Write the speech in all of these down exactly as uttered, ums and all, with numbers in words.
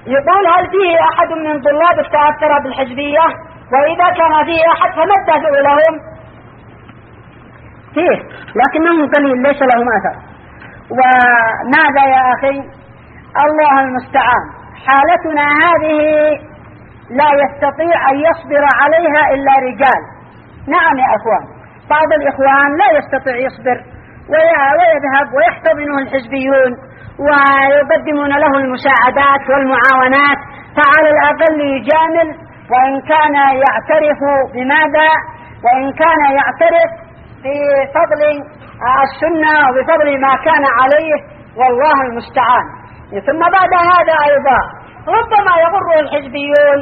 يقول هل فيه أحد من طلابك تأثر بالحزبية؟ وإذا كان فيه أحد فما الدافع لهم؟ فيه، لكنهم قليل ليس لهم أثر. وماذا يا أخي؟ الله المستعان. حالتنا هذه لا يستطيع أن يصبر عليها إلا رجال. نعم يا أخوان، بعض الإخوان لا يستطيع يصبر ويذهب ويحتضنه الحزبيون ويقدمون له المساعدات والمعاونات، فعلى الأقل يجامل، وإن كان يعترف بماذا وإن كان يعترف بفضل السنة وبفضل ما كان عليه، والله المستعان. ثم بعد هذا أيضا ربما يغر الحزبيون،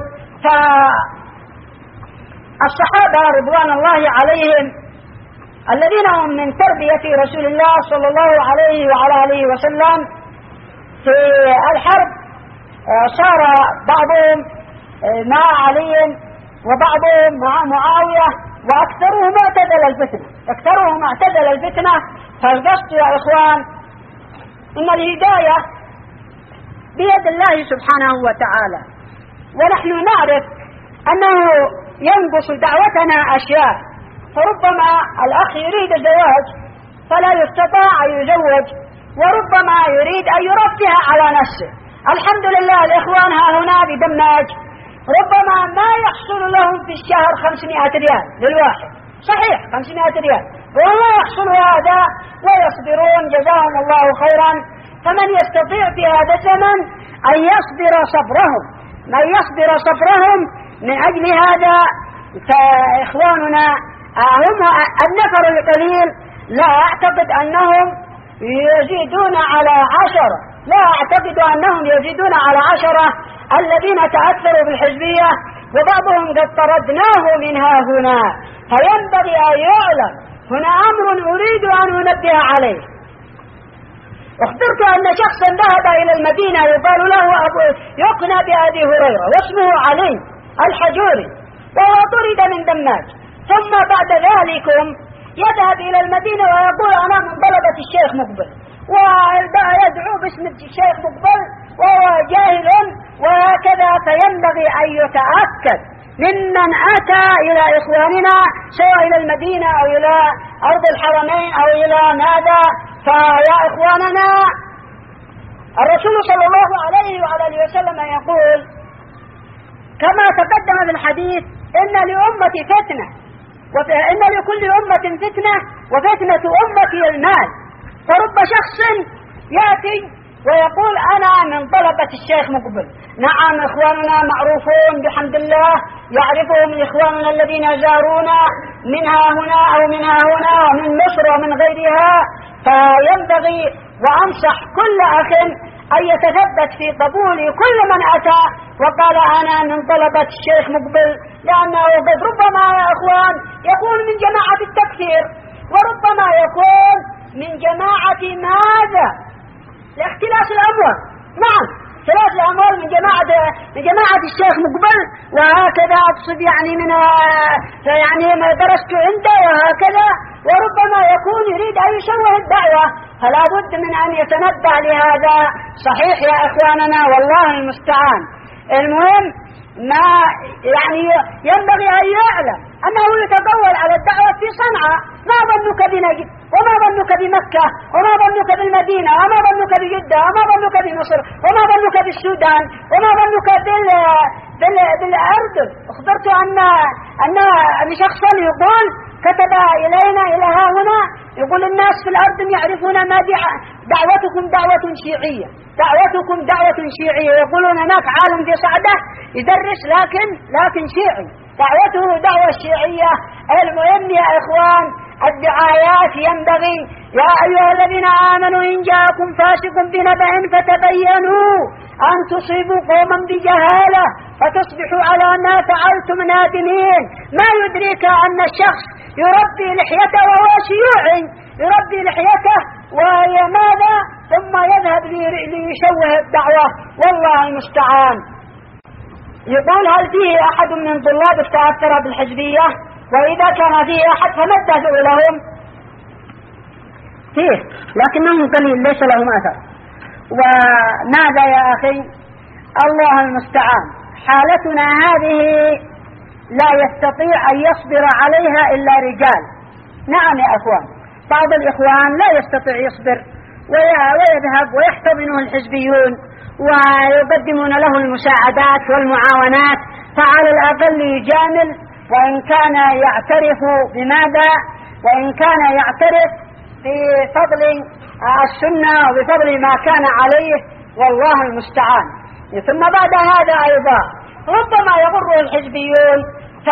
فالصحابة رضوان الله عليهم الذين هم من تربية رسول الله صلى الله عليه وعلى آله وسلم في الحرب صار بعضهم مع علي وبعضهم مع معاوية، وأكثرهم اعتزل الفتنة أكثرهم اعتزل الفتنة فالقصد يا إخوان إن الهداية بيد الله سبحانه وتعالى، ونحن نعرف أنه ينقص دعوتنا أشياء، فربما الأخ يريد الزواج فلا يستطاع أن يزوج، وربما يريد أن يرفه على نفسه. الحمد لله الإخوان ها هنا بدماج ربما ما يحصل لهم في الشهر خمسمائة ريال للواحد، صحيح خمسمائة ريال، وما يحصل هذا ويصبرون جزاهم الله خيرا. فمن يستطيع في هذا الزمن أن يصبر صبرهم من يصبر صبرهم من أجل هذا، فإخواننا هم النفر القليل لا أعتقد أنهم يزيدون على عشرة لا أعتقد أنهم يزيدون على عشرة الذين تأثروا بالحزبية، وبعضهم قد طردناه منها هنا. فينبغي أن يعلم هنا أمر أريد أن أنبه عليه. اخبرت أن شخصا ذهب إلى المدينة يقال له أبو يقنى بأبي هريرة واسمه علي الحجوري، وهو طرد من دماج، ثم بعد ذلك يذهب إلى المدينة ويقول أنا من طلبة الشيخ مقبل، ويدعو باسم الشيخ مقبل وهو جاهل وهكذا. فينبغي أن يتأكد ممن أتى إلى إخواننا سواء إلى المدينة أو إلى أرض الحرمين أو إلى ماذا. فيا إخواننا الرسول صلى الله عليه وعلى آله وسلم يقول كما تقدم في الحديث إن لأمتي فتنة وإن لكل أمة فتنة وفتنة أمتي المال. فرب شخص يأتي ويقول أنا من طلبة الشيخ مقبل. نعم إخواننا معروفون بحمد الله، يعرفهم إخواننا الذين زارونا منها هنا أو منها هنا ومن مصر ومن غيرها. فينبغي وأنصح كل أخ أن يتثبت في قبول كل من أتى وقال أنا من طلبة الشيخ مقبل، لأنه قد ربما يا أخوان يكون من جماعة التكفير، وربما يكون من جماعة ماذا؟ لاختلاس الأموال. نعم اختلاس الأموال من جماعة من جماعة الشيخ مقبل، وهكذا أقصد يعني من يعني ما درست عنده وهكذا، وربما يكون يريد أن يشوه الدعوة، فلا بد من أن يتنبه لهذا. صحيح يا إخواننا والله المستعان. المهم ما يعني ينبغي أن يعلم أنه يتطول على الدعوة في صنعاء. ما ظنك بنجد وما ظنك بمكة وما ظنك بالمدينة وما ظنك بجدة وما ظنك بمصر وما ظنك بالسودان وما ظنك بال... بال... بالأردن. أخبرت أن أن أن شخصا يقول كتب إلينا إلى ها هنا يقول الناس في الأردن يعرفون ما دعوتكم دعوة شيعية دعوتكم دعوة شيعية يقولون هناك عالم في صعدة يدرس لكن لكن شيعي دعوته دعوة شيعية. المهم يا إخوان الدعايات ينبغي يا أيها الذين آمنوا إن جاءكم فاسق بنبأ فتبينوا أن تصيبوا قوما بجهالة فتصبحوا على ما فعلتم نادمين. ما يدريك أن الشخص يربي لحيته وهو شيوعي يربي لحيته وهي ماذا ثم يذهب ليشوه الدعوة، والله المستعان. يقول هل فيه أحد من طلابك تأثر بالحزبية؟ وإذا كان فيه أحد فما الدافع لهم؟ فيه، لكنهم قليل ليس لهم أثر. وماذا يا أخي؟ الله المستعان. حالتنا هذه لا يستطيع أن يصبر عليها إلا رجال. نعم يا أخوان، بعض الإخوان لا يستطيع يصبر ويذهب ويحتضنه الحزبيون ويقدمون له المساعدات والمعاونات، فعلى الأقل يجامل، وإن كان يعترف بماذا وإن كان يعترف بفضل السنة وبفضل ما كان عليه، والله المستعان. ثم بعد هذا أيضا ربما يغر الحزبيون،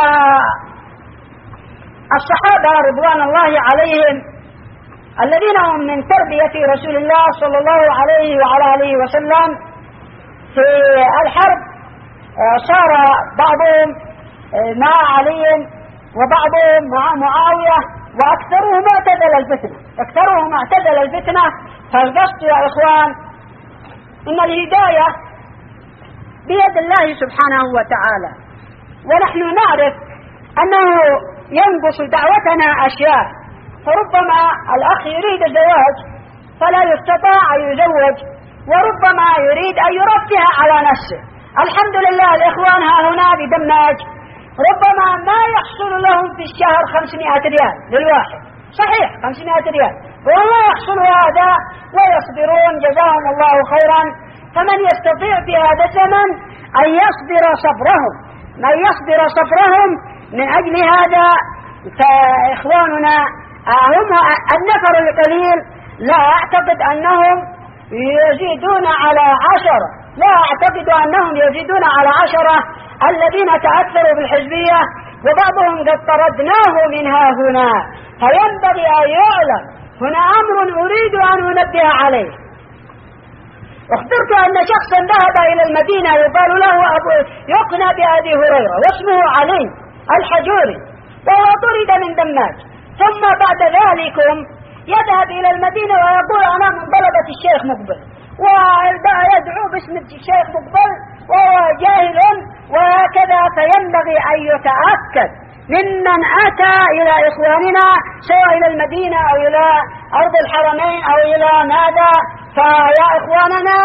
فالصحابة رضوان الله عليهم الذين هم من تربية رسول الله صلى الله عليه وعلى آله وسلم في الحرب صار بعضهم مع علي وبعضهم مع معاوية، وأكثرهم اعتزل الفتنة أكثرهم اعتزل الفتنة. فالقصد يا إخوان إن الهداية بيد الله سبحانه وتعالى، ونحن نعرف أنه ينقص دعوتنا أشياء، فربما الأخ يريد الزواج فلا يستطاع أن يزوج، وربما يريد أن يرفه على نفسه. الحمد لله الإخوان ها هنا بدماج ربما ما يحصل لهم في الشهر خمسمائة ريال للواحد، صحيح خمسمائة ريال، والله يحصل هذا ويصبرون جزاهم الله خيرا. فمن يستطيع في هذا الزمن أن يصبر صبرهم من يصبر صبرهم من أجل هذا، فإخواننا هم النفر القليل لا أعتقد أنهم يزيدون على عشرة لا أعتقد أنهم يزيدون على عشرة الذين تأثروا بالحزبية، وبعضهم قد طردناه منها هنا. فينبغي أن يعلم هنا أمر أريد أن أنبه عليه. اخبرت أن شخصا ذهب إلى المدينة يقال له أبو يقنى بأبي هريرة واسمه علي الحجوري، وهو طرد من دماج، ثم بعد ذلك يذهب إلى المدينة ويقول أنا من طلبة الشيخ مقبل، ويدعو باسم الشيخ مقبل وهو جاهل وهكذا. فينبغي أن يتأكد ممن أتى إلى إخواننا سواء إلى المدينة أو إلى أرض الحرمين أو إلى ماذا. فيا إخواننا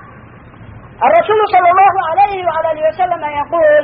الرسول صلى الله عليه وعلى وسلم يقول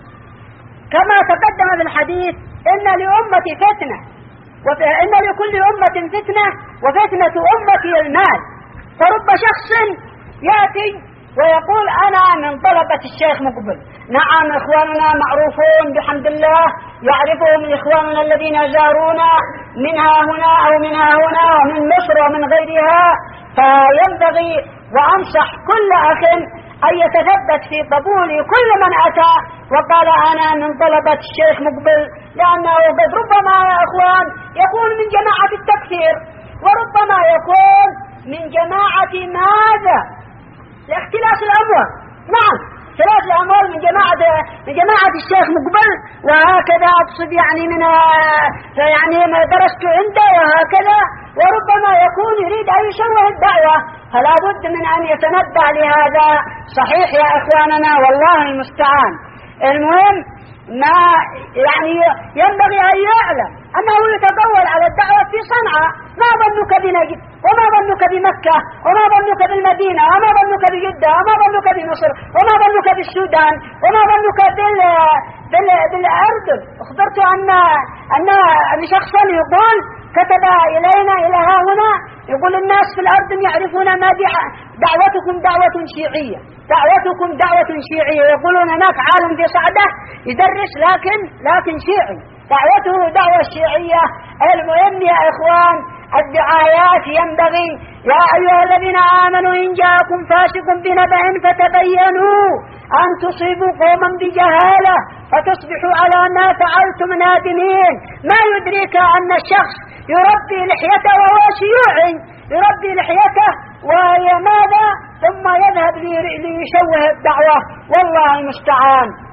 كما تقدم في الحديث إن لأمتي فتنة وإن لكل أمة فتنة وفتنة أمتي المال. فرب شخص يأتي ويقول أنا من طلبة الشيخ مقبل. نعم إخواننا معروفون بحمد الله، يعرفهم إخواننا الذين زارونا منها هنا أو منها هنا ومن مصر ومن غيرها. فينبغي وأنصح كل أخ أن يتثبت في قبول كل من أتى وقال أنا من طلبة الشيخ مقبل، لأنه قد ربما يا إخوان يكون من جماعة التكفير، وربما يكون من جماعة ماذا؟ لاختلاس الأموال. نعم اختلاس الأموال من جماعة من جماعة الشيخ مقبل، وهكذا أقصد يعني من يعني ما درست عنده وهكذا، وربما يكون يريد أن يشوه الدعوة، فلا بد من أن يتنبه لهذا. صحيح يا إخواننا والله المستعان. المهم ما يعني ينبغي أن يعلم أنه يتطول على الدعوة في صنعاء، ما ظنك بنجد وما ظنك بمكة وما ظنك بالمدينة وما ظنك بجدة وما ظنك بمصر وما ظنك بالسودان وما ظنك بال... بال... بالأردن. أخبرت أن أن شخصا يقول كتب إلينا إلى ها هنا يقول الناس في الأردن يعرفون ما دعوتكم دعوة شيعية دعوتكم دعوة شيعية يقولون هناك عالم في صعدة يدرس لكن لكن شيعي، دعوته دعوة شيعية. المهم يا إخوان الدعايات ينبغي يا أيها الذين آمنوا إن جاءكم فاسق بنبأ فتبينوا أن تصيبوا قوما بجهالة فتصبحوا على ما فعلتم نادمين. ما يدريك أن الشخص يربي لحيته وهو شيوعي، يربي لحيته وهي ماذا ثم يذهب ليشوه الدعوة، والله المستعان.